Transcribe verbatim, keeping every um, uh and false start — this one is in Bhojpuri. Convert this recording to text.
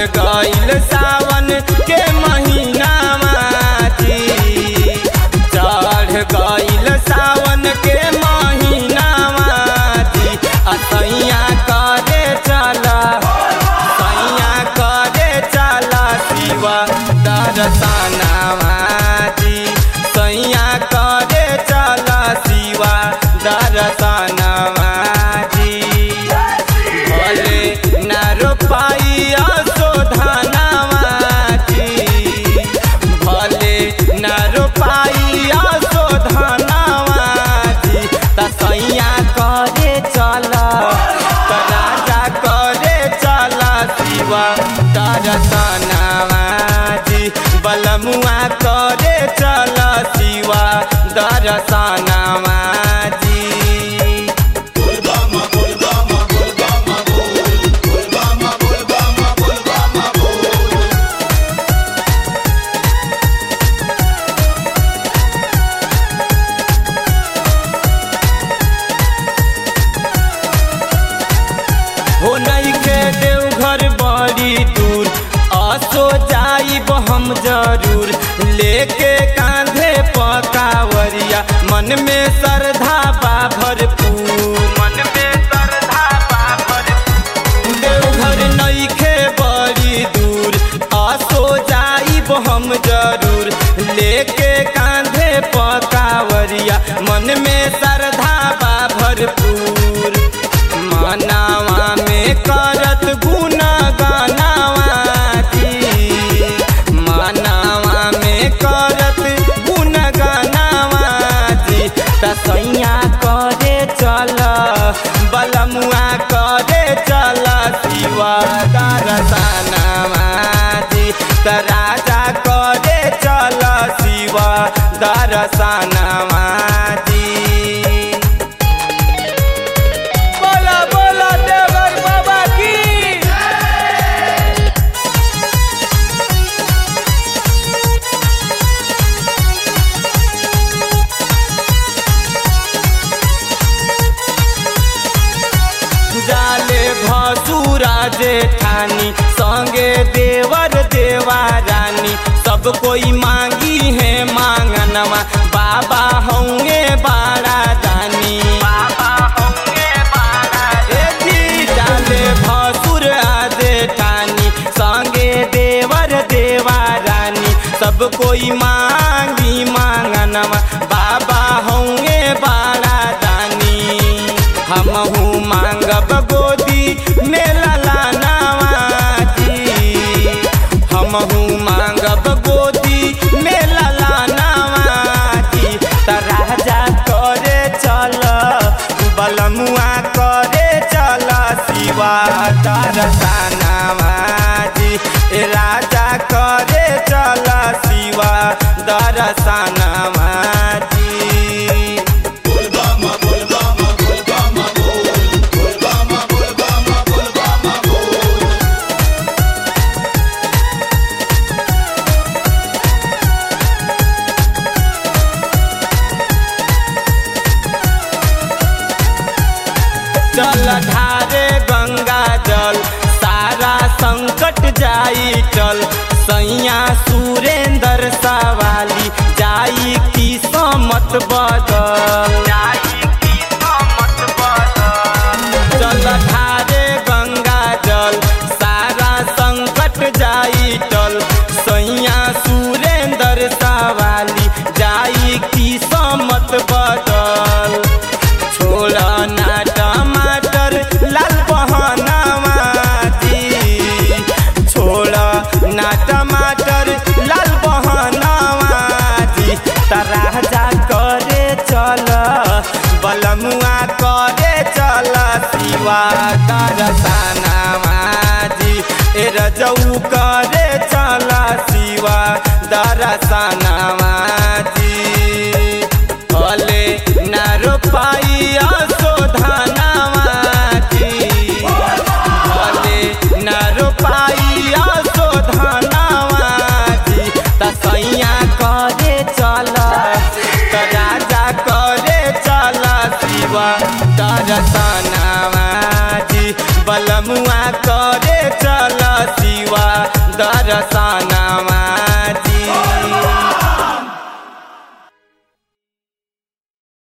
गईल सावन के महीना माजी चढ़ गईल सावन के महीना माजी असैया करे चला सैया करे चला शिवा दर्शना माजी सैया करे चला शिवा दर्शना माजी भले न रोपाइया सोधाना माजी भले न रोपाइया सोधाना माजी तसैया करे चला राजा करे चला शिवा दर्शना माजी बलमुआ करे चला शिवा दर्शना माजी हो नहीं के देवघर बड़ी दूर असो जाइब हम जरूर लेके कांधे पकावरिया मन में श्रद्धा बा भरपूर मन में श्रद्धा बा भरपूर देवघर नहीं के बड़ी दूर असो जाइब हम जरूर लेके कांधे पकावरिया मन में श्रद्धा बा भरपूर मनावा में करत गुना गानावा जी मनावा में करत गुना गानावा जी तसैया करे चला बलमुआ करे चला शिवा दर्शनावा जी त राजा करे चला शिवा दर्शनावा जी जाले भसुरा जेठानी संगे देवर देवा रानी सब कोई मांगी है मांगनवा बाबा होंगे बाड़ा दानी बाबा होंगे बाड़ा एथी जाले भसुरा जेठानी संगे देवर देवा रानी सब कोई मांगी मांगनवा बाबा होंगे बाड़ा दानी हमहू मांगब गोदी में ललानावा जी हमहू मांगब गोदी में ललानावा जी त राजा करे चल बलमुआ करे चल शिवा दर्शनावा जी ए राजा करे चल शिवा दर्शनावा जी चल ढारे गंगा जल सारा संकट जाई चल सैया सुरेंद्र सवाली जाई की समत बदल जाई की समत बदल चल ढारे गंगा जल सारा संकट जाई चल सैया सुरेंद्र सवाली जाई की समत बदल छोड़ा ना टमाटर लाल बहनावा जी छोड़ा ना टमाटर लाल बहनावा जी त राजा करे चल बलमुआ करे चल शिवा दर्शनावा जी ए रजऊ करे चल शिवा दर्शनावा जी भले न रोपाइया सोधानावा जी भले न रोपाइया सोधानावा जी तसैया करे चला त राजा करे चला शिवा दर्शनावा जी बलमुआ करे चला शिवा दर्शनमा